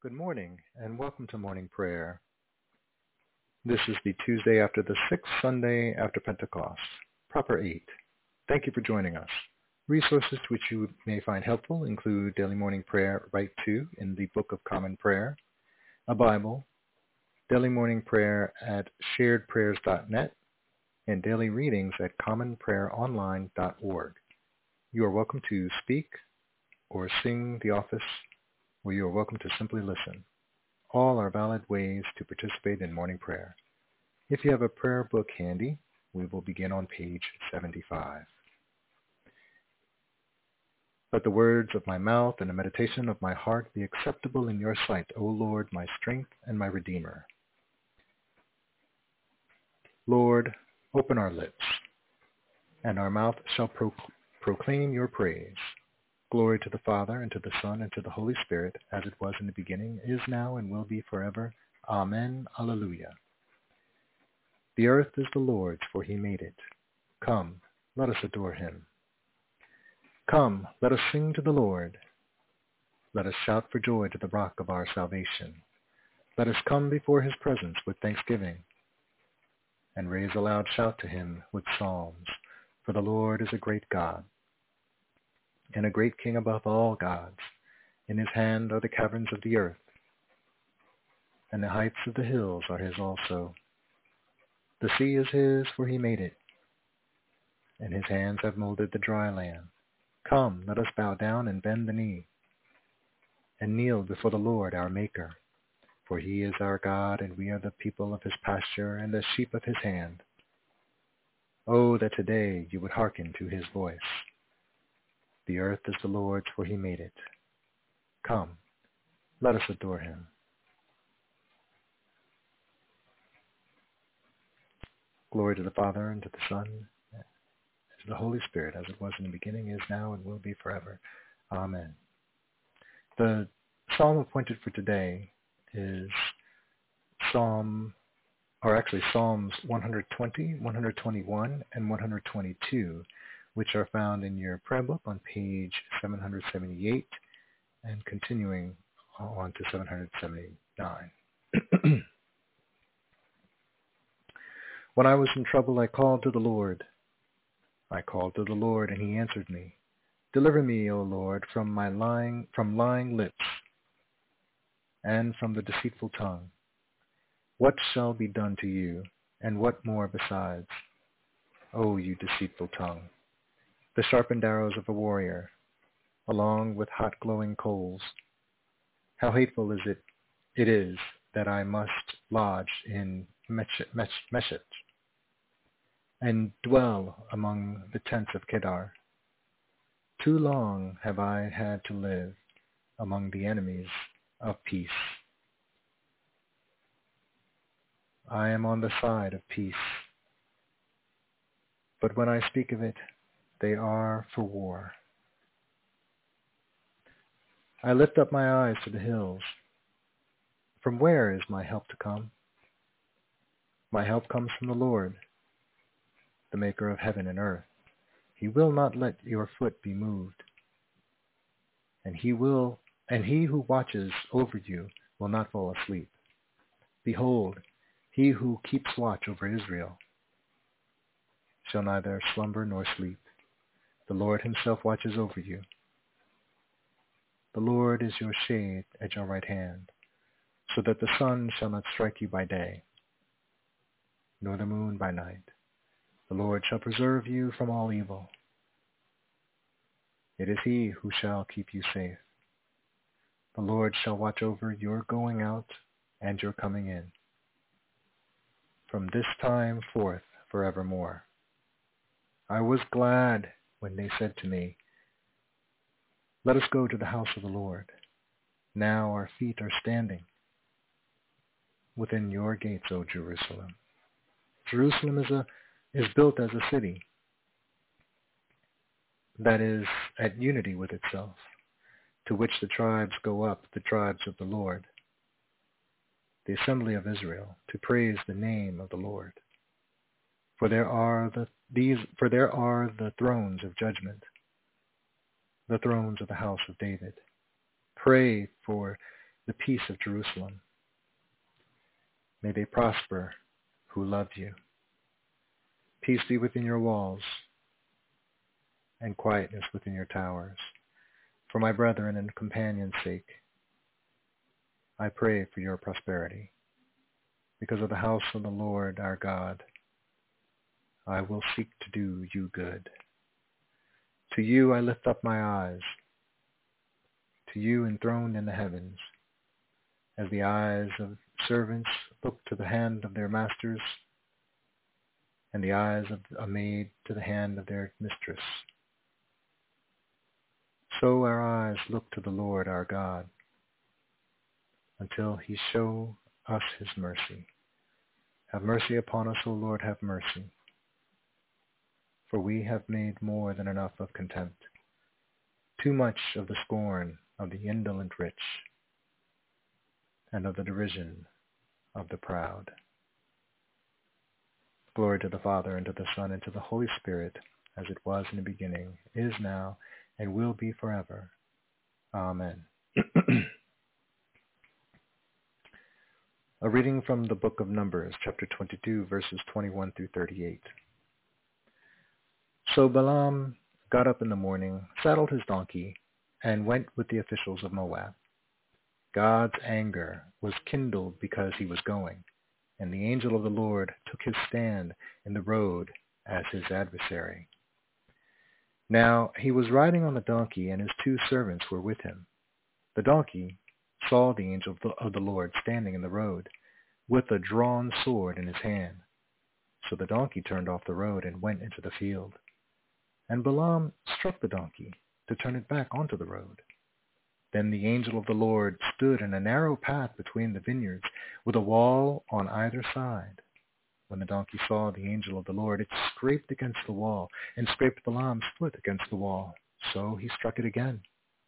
Good morning, and welcome to morning prayer. This is the Tuesday after the sixth Sunday after Pentecost, proper 8. Thank you for joining us. Resources which you may find helpful include daily morning prayer right to in the Book of Common Prayer, a Bible, daily morning prayer at sharedprayers.net, and daily readings at commonprayeronline.org. You are welcome to speak or sing the office, or you are welcome to simply listen. All are valid ways to participate in morning prayer. If you have a prayer book handy, we will begin on page 75. Let the words of my mouth and the meditation of my heart be acceptable in your sight, O Lord, my strength and my Redeemer. Lord, open our lips, and our mouth shall proclaim your praise. Glory to the Father, and to the Son, and to the Holy Spirit, as it was in the beginning, is now, and will be forever. Amen. Alleluia. The earth is the Lord's, for he made it. Come, let us adore him. Come, let us sing to the Lord. Let us shout for joy to the rock of our salvation. Let us come before his presence with thanksgiving, and raise a loud shout to him with psalms. For the Lord is a great God, and a great King above all gods. In his hand are the caverns of the earth, and the heights of the hills are his also. The sea is his, for he made it, and his hands have molded the dry land. Come, let us bow down and bend the knee, and kneel before the Lord our Maker. For he is our God, and we are the people of his pasture, and the sheep of his hand. Oh, that today you would hearken to his voice. The earth is the Lord's, for he made it. Come, let us adore him. Glory to the Father, and to the Son, and to the Holy Spirit, as it was in the beginning, is now, and will be forever. Amen. The psalm appointed for today is Psalms 120, 121, and 122, which are found in your prayer book on page 778 and continuing on to 779. When I was in trouble, I called to the Lord. I called to the Lord, and he answered me. Deliver me, O Lord, from lying lips, and from the deceitful tongue. What shall be done to you, and what more besides? O you deceitful tongue, the sharpened arrows of a warrior, along with hot glowing coals. How hateful it is that I must lodge in Meshet, and dwell among the tents of Kedar. Too long have I had to live among the enemies of peace. I am on the side of peace, but when I speak of it, they are for war. I lift up my eyes to the hills. From where is my help to come? My help comes from the Lord, the maker of heaven and earth. He will not let your foot be moved. And he who watches over you will not fall asleep. Behold, he who keeps watch over Israel shall neither slumber nor sleep. The Lord himself watches over you. The Lord is your shade at your right hand, so that the sun shall not strike you by day, nor the moon by night. The Lord shall preserve you from all evil. It is he who shall keep you safe. The Lord shall watch over your going out and your coming in, from this time forth forevermore. I was glad when they said to me, let us go to the house of the Lord. Now our feet are standing within your gates, O Jerusalem. Jerusalem is built as a city that is at unity with itself, to which the tribes go up, the tribes of the Lord, the assembly of Israel, to praise the name of the Lord. For there are the thrones of judgment, the thrones of the house of David. Pray for the peace of Jerusalem. May they prosper who love you. Peace be within your walls and quietness within your towers. For my brethren and companions' sake, I pray for your prosperity. Because of the house of the Lord our God, I will seek to do you good. To you I lift up my eyes, to you enthroned in the heavens, as the eyes of servants look to the hand of their masters, and the eyes of a maid to the hand of their mistress. So our eyes look to the Lord our God, until he show us his mercy. Have mercy upon us, O Lord, have mercy. For we have made more than enough of contempt, too much of the scorn of the indolent rich, and of the derision of the proud. Glory to the Father, and to the Son, and to the Holy Spirit, as it was in the beginning, is now, and will be forever. Amen. A reading from the book of Numbers, chapter 22, verses 21 through 38. So Balaam got up in the morning, saddled his donkey, and went with the officials of Moab. God's anger was kindled because he was going, and the angel of the Lord took his stand in the road as his adversary. Now he was riding on the donkey, and his 2 servants were with him. The donkey saw the angel of the Lord standing in the road, with a drawn sword in his hand. So the donkey turned off the road and went into the field. And Balaam struck the donkey to turn it back onto the road. Then the angel of the Lord stood in a narrow path between the vineyards, with a wall on either side. When the donkey saw the angel of the Lord, it scraped against the wall, and scraped Balaam's foot against the wall. So he struck it again.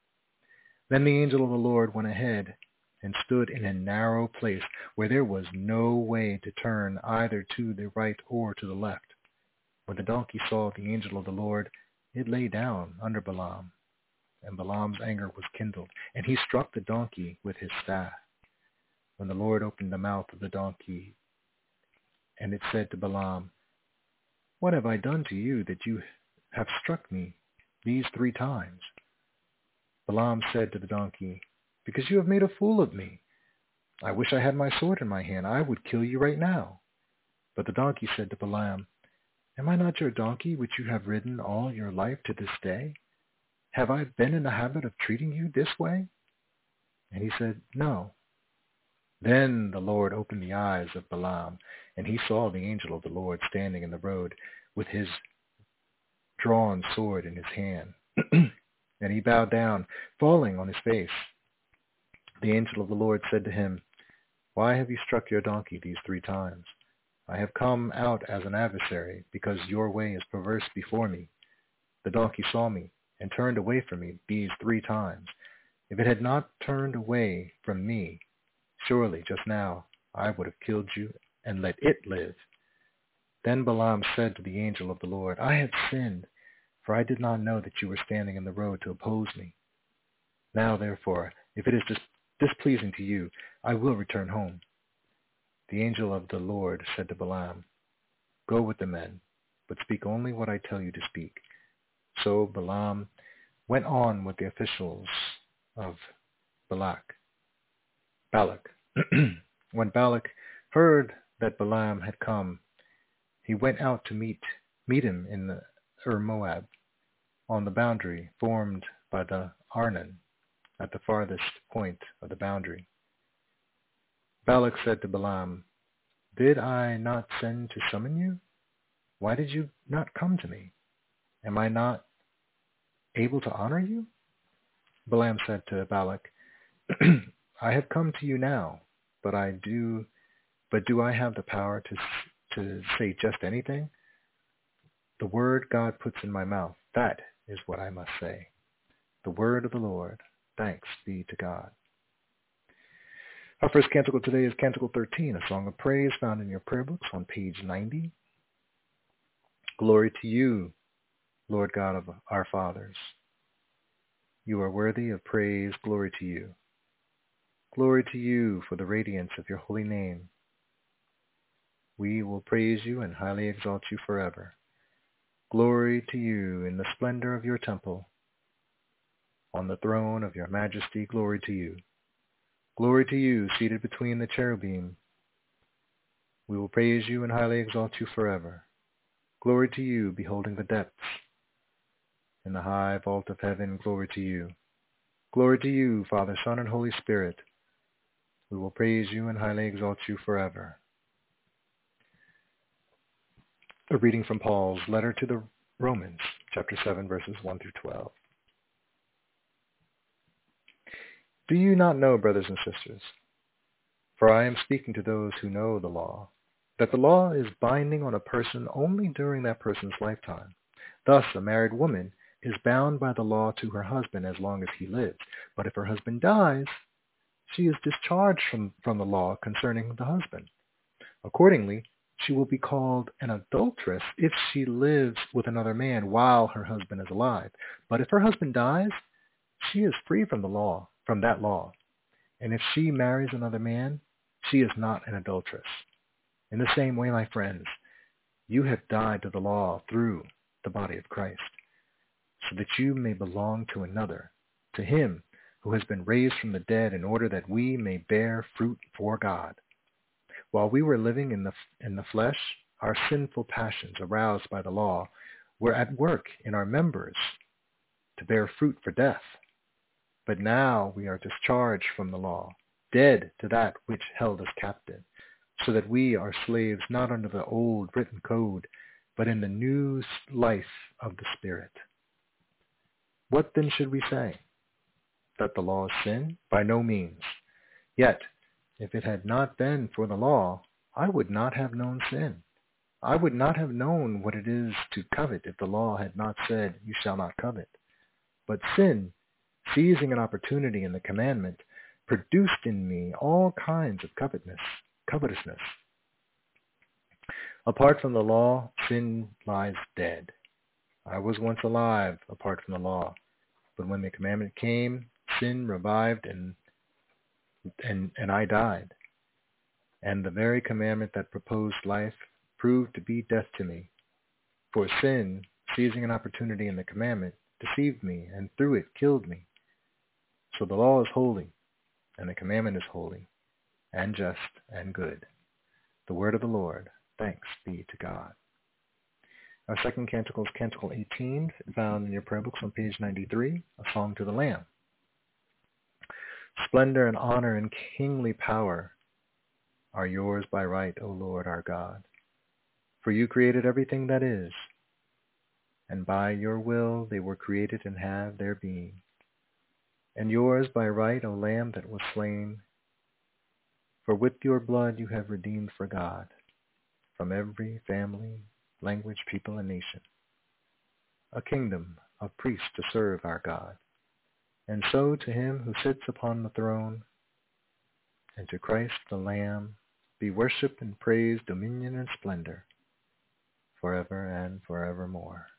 Then the angel of the Lord went ahead and stood in a narrow place where there was no way to turn either to the right or to the left. When the donkey saw the angel of the Lord, it lay down under Balaam. And Balaam's anger was kindled, and he struck the donkey with his staff. When the Lord opened the mouth of the donkey, and it said to Balaam, "What have I done to you that you have struck me these 3 times?" Balaam said to the donkey, "Because you have made a fool of me. I wish I had my sword in my hand. I would kill you right now." But the donkey said to Balaam, "Am I not your donkey which you have ridden all your life to this day? Have I been in the habit of treating you this way?" And he said, "No." Then the Lord opened the eyes of Balaam, and he saw the angel of the Lord standing in the road with his drawn sword in his hand. And he bowed down, falling on his face. The angel of the Lord said to him, "Why have you struck your donkey these 3 times? I have come out as an adversary, because your way is perverse before me. The donkey saw me and turned away from me these 3 times. If it had not turned away from me, surely just now I would have killed you and let it live." Then Balaam said to the angel of the Lord, "I have sinned, for I did not know that you were standing in the road to oppose me. Now, therefore, if it is displeasing to you, I will return home." The angel of the Lord said to Balaam, "Go with the men, but speak only what I tell you to speak." So Balaam went on with the officials of Balak. When Balak heard that Balaam had come, he went out to meet him in Moab, on the boundary formed by the Arnon, at the farthest point of the boundary. Balak said to Balaam, "Did I not send to summon you? Why did you not come to me? Am I not able to honor you?" Balaam said to Balak, "I have come to you now, but do I have the power to say just anything? The word God puts in my mouth, that is what I must say. The word of the Lord. Thanks be to God." Our first canticle today is Canticle 13, a song of praise found in your prayer books on page 90. Glory to you, Lord God of our fathers. You are worthy of praise. Glory to you. Glory to you for the radiance of your holy name. We will praise you and highly exalt you forever. Glory to you in the splendor of your temple. On the throne of your majesty, glory to you. Glory to you, seated between the cherubim. We will praise you and highly exalt you forever. Glory to you, beholding the depths. In the high vault of heaven, glory to you. Glory to you, Father, Son, and Holy Spirit. We will praise you and highly exalt you forever. A reading from Paul's letter to the Romans, chapter 7, verses 1 through 12. Do you not know, brothers and sisters, for I am speaking to those who know the law, that the law is binding on a person only during that person's lifetime? Thus, a married woman is bound by the law to her husband as long as he lives. But if her husband dies, she is discharged from the law concerning the husband. Accordingly, she will be called an adulteress if she lives with another man while her husband is alive. But if her husband dies, she is free from that law. And if she marries another man, she is not an adulteress. In the same way, my friends, you have died to the law through the body of Christ, so that you may belong to another, to him who has been raised from the dead, in order that we may bear fruit for God. While we were living in the flesh, our sinful passions, aroused by the law, were at work in our members to bear fruit for death. But now we are discharged from the law, dead to that which held us captive, so that we are slaves not under the old written code, but in the new life of the Spirit. What then should we say? That the law is sin? By no means. Yet, if it had not been for the law, I would not have known sin. I would not have known what it is to covet if the law had not said, you shall not covet. But sin, seizing an opportunity in the commandment, produced in me all kinds of covetousness. Apart from the law, sin lies dead. I was once alive apart from the law, but when the commandment came, sin revived and I died. And the very commandment that proposed life proved to be death to me. For sin, seizing an opportunity in the commandment, deceived me, and through it killed me. So the law is holy, and the commandment is holy, and just, and good. The word of the Lord. Thanks be to God. Our second canticle is Canticle 18, found in your prayer books on page 93, a song to the Lamb. Splendor and honor and kingly power are yours by right, O Lord our God. For you created everything that is, and by your will they were created and have their being. And yours by right, O Lamb that was slain, for with your blood you have redeemed for God, from every family, language, people, and nation, a kingdom of priests to serve our God. And so to him who sits upon the throne, and to Christ the Lamb, be worship and praise, dominion and splendor, forever and forevermore.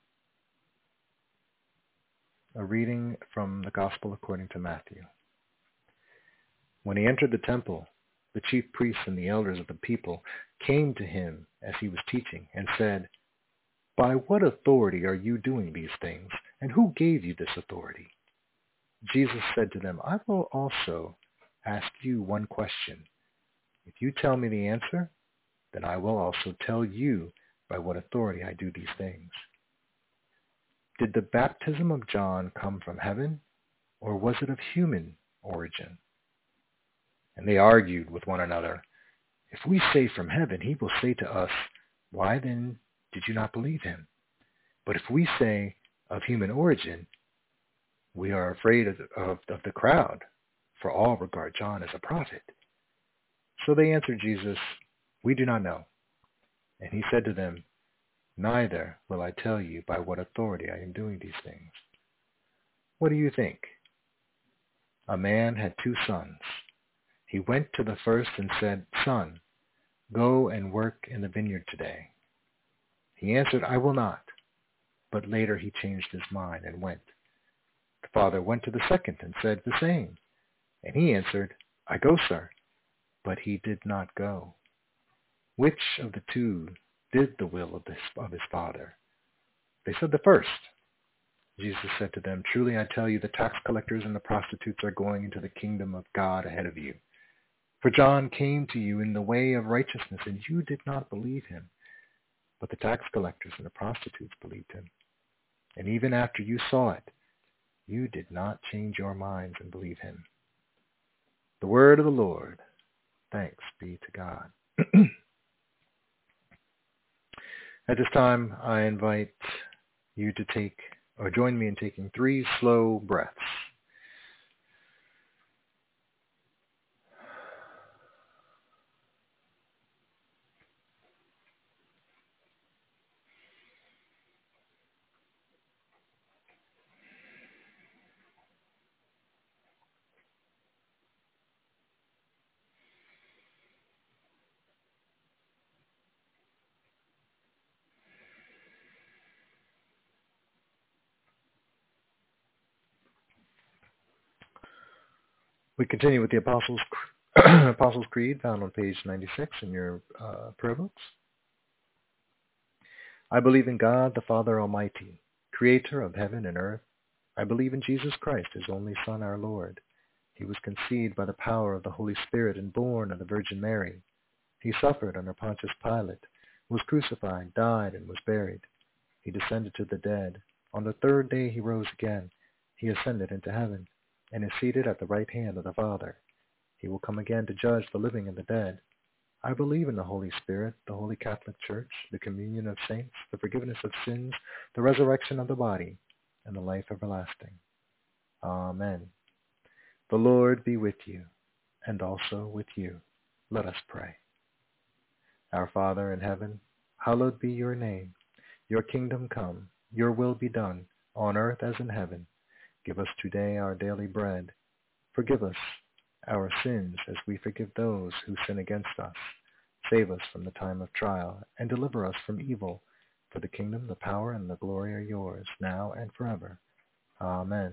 A reading from the Gospel according to Matthew. When he entered the temple, the chief priests and the elders of the people came to him as he was teaching and said, "By what authority are you doing these things, and who gave you this authority?" Jesus said to them, "I will also ask you one question. If you tell me the answer, then I will also tell you by what authority I do these things. Did the baptism of John come from heaven, or was it of human origin?" And they argued with one another, "If we say from heaven, he will say to us, 'Why then did you not believe him?' But if we say of human origin, we are afraid of the crowd, for all regard John as a prophet." So they answered Jesus, "We do not know." And he said to them, "Neither will I tell you by what authority I am doing these things. What do you think? A man had 2 sons. He went to the first and said, 'Son, go and work in the vineyard today.' He answered, 'I will not.' But later he changed his mind and went. The father went to the second and said the same. And he answered, I go, sir. But he did not go. Which of the two did the will of his father? They said the first. Jesus said to them, truly I tell you, the tax collectors and the prostitutes are going into the kingdom of God ahead of you. For John came to you in the way of righteousness, and you did not believe him. But the tax collectors and the prostitutes believed him. And even after you saw it, you did not change your minds and believe him. The word of the Lord. Thanks be to God. At this time, I invite you to take, or join me in taking 3 slow breaths. We continue with the Apostles' Creed, found on page 96 in your prayer books. I believe in God, the Father Almighty, creator of heaven and earth. I believe in Jesus Christ, his only Son, our Lord. He was conceived by the power of the Holy Spirit and born of the Virgin Mary. He suffered under Pontius Pilate, was crucified, died, and was buried. He descended to the dead. On the 3rd day he rose again. He ascended into heaven, and is seated at the right hand of the Father. He will come again to judge the living and the dead. I believe in the Holy Spirit, the Holy Catholic Church, the communion of saints, the forgiveness of sins, the resurrection of the body, and the life everlasting. Amen. The Lord be with you, and also with you. Let us pray. Our Father in heaven, hallowed be your name. Your kingdom come, your will be done, on earth as in heaven. Give us today our daily bread. Forgive us our sins as we forgive those who sin against us. Save us from the time of trial, and deliver us from evil. For the kingdom, the power, and the glory are yours, now and forever. Amen.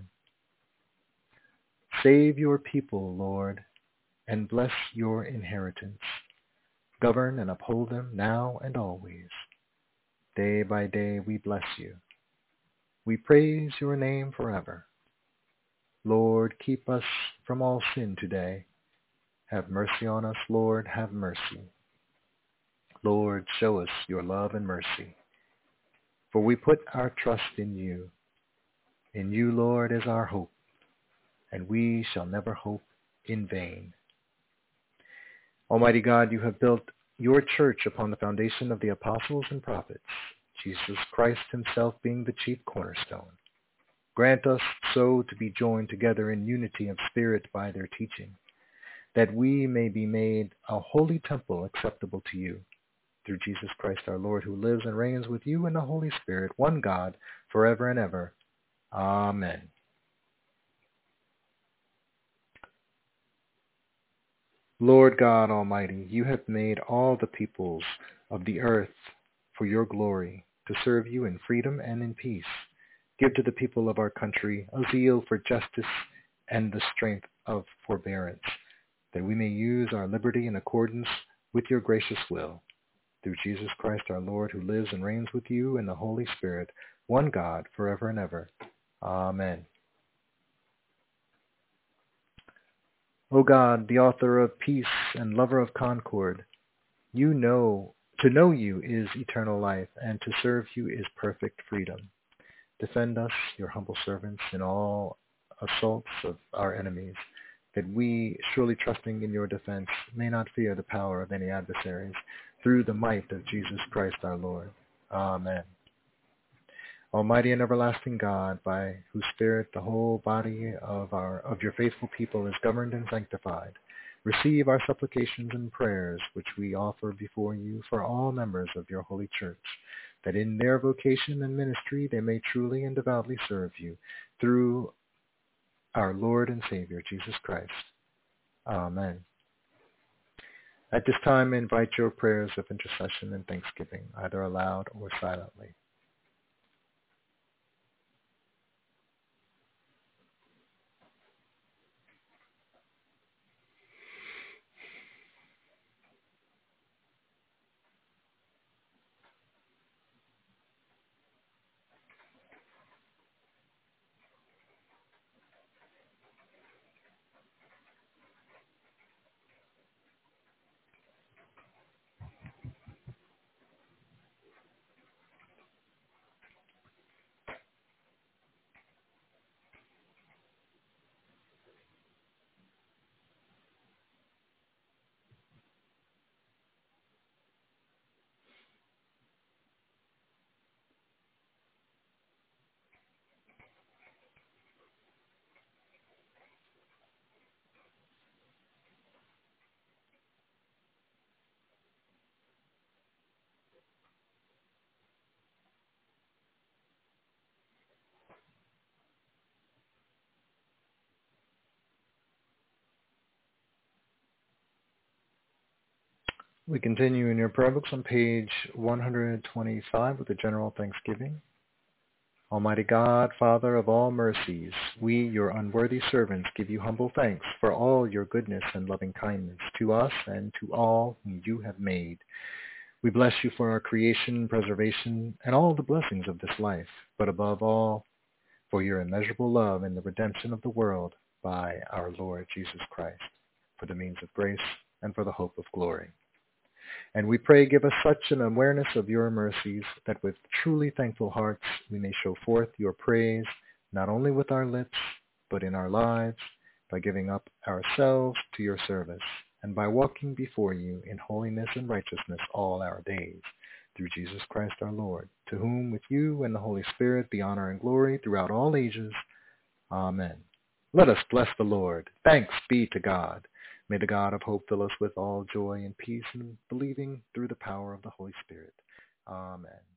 Save your people, Lord, and bless your inheritance. Govern and uphold them now and always. Day by day we bless you. We praise your name forever. Lord, keep us from all sin today. Have mercy on us, Lord, have mercy. Lord, show us your love and mercy. For we put our trust in you. In you, Lord, is our hope, and we shall never hope in vain. Almighty God, you have built your church upon the foundation of the apostles and prophets, Jesus Christ himself being the chief cornerstone. Grant us so to be joined together in unity of spirit by their teaching, that we may be made a holy temple acceptable to you, through Jesus Christ our Lord, who lives and reigns with you in the Holy Spirit, one God, forever and ever. Amen. Lord God Almighty, you have made all the peoples of the earth for your glory, to serve you in freedom and in peace. Give to the people of our country a zeal for justice and the strength of forbearance, that we may use our liberty in accordance with your gracious will. Through Jesus Christ our Lord, who lives and reigns with you in the Holy Spirit, one God, forever and ever. Amen. O God, the author of peace and lover of concord, to know you is eternal life, and to serve you is perfect freedom. Defend us, your humble servants, in all assaults of our enemies, that we, surely trusting in your defense, may not fear the power of any adversaries, through the might of Jesus Christ our Lord. Amen. Almighty and everlasting God, by whose Spirit the whole body of your faithful people is governed and sanctified, receive our supplications and prayers, which we offer before you for all members of your holy church, that in their vocation and ministry they may truly and devoutly serve you, through our Lord and Savior, Jesus Christ. Amen. At this time, I invite your prayers of intercession and thanksgiving, either aloud or silently. We continue in your prayer books on page 125 with the general thanksgiving. Almighty God, Father of all mercies, we, your unworthy servants, give you humble thanks for all your goodness and loving kindness to us and to all whom you have made. We bless you for our creation, preservation, and all the blessings of this life, but above all, for your immeasurable love and the redemption of the world by our Lord Jesus Christ, for the means of grace and for the hope of glory. And we pray, give us such an awareness of your mercies that with truly thankful hearts we may show forth your praise, not only with our lips, but in our lives, by giving up ourselves to your service, and by walking before you in holiness and righteousness all our days, through Jesus Christ our Lord, to whom with you and the Holy Spirit be honor and glory throughout all ages. Amen. Let us bless the Lord. Thanks be to God. May the God of hope fill us with all joy and peace in believing through the power of the Holy Spirit. Amen.